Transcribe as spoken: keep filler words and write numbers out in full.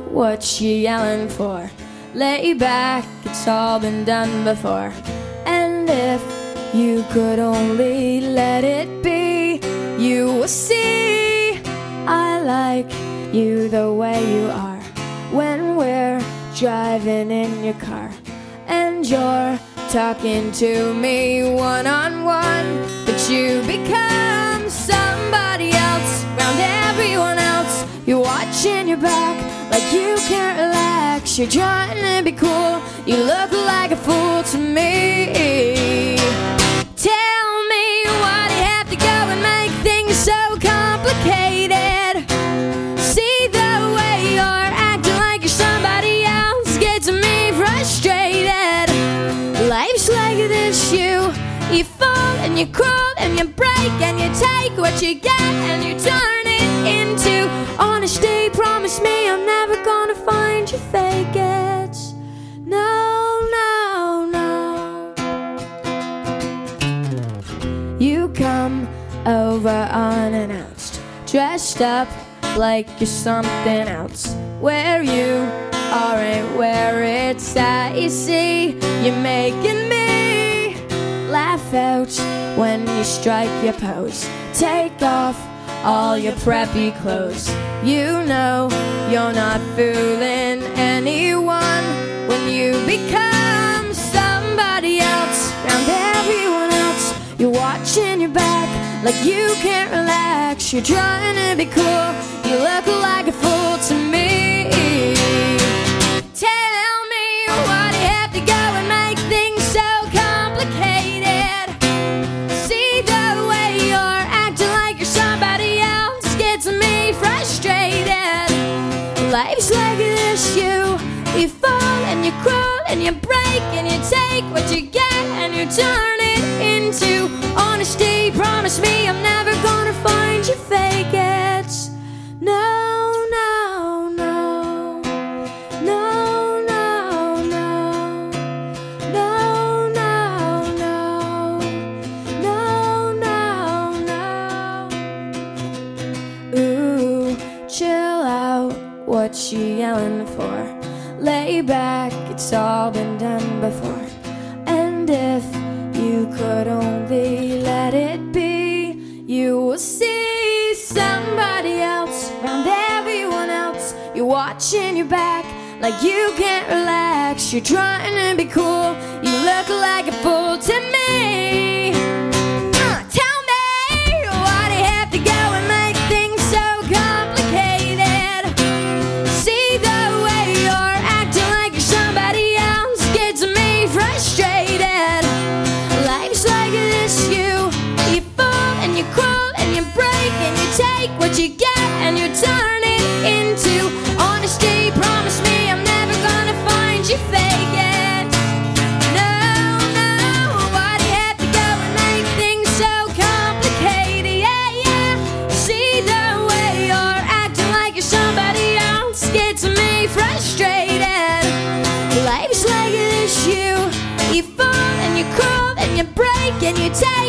what you yelling for? Lay back, it's all been done before. And if you could only let it be, you will see I like you the way you are. When we're driving in your car and you're talking to me one-on-one, but you become somebody else around everyone else. You're watching your back like you can't relax. You're trying to be cool, you look like a fool to me. Tell me why do you have to go and make things so complicated? See the way you're acting like you're somebody else gets me frustrated. Life's like this, you You fall and you crawl and you break and you take what you get and you turn it into honesty. Promise me I'm never gonna find you fake it. No, no, no. You come over unannounced, dressed up like you're something else. Where you are ain't where it's at. You see, you're making me laugh out when you strike your pose. Take off all your preppy clothes. You know you're not fooling anyone when you become somebody else around everyone else. You're watching your back like you can't relax. You're trying to be cool, you look like a fool to me. Tell me why do you have to go and make things so complicated? See the way you're acting like you're somebody else gets me frustrated. Life's like this, you You fall and you crawl and you break and you take what you get and you turn it into honesty. Promise me I'm never gonna find you fake it. No, no, no. No, no, no. No, no, no. No, no, no. Ooh, chill out, what you yelling for? Lay back, it's all been done before. And if you could only let it be, you will see somebody else around everyone else. You're watching your back like you can't relax. You're trying to be cool, you look like a fool to me. Uh, tell me, why do you have to go and make things so complicated? See the way you're acting like you're somebody else gets me frustrated. Life's like this, you You fall and you crawl and you break and you take what you get and you turn it into honesty. Promise me I'm never gonna find you fake it. No, no, why do you have to go and make things so complicated? Yeah, yeah. See the way you're acting like you're somebody else gets me frustrated. Life's like this, you You fall and you crawl and you break and you take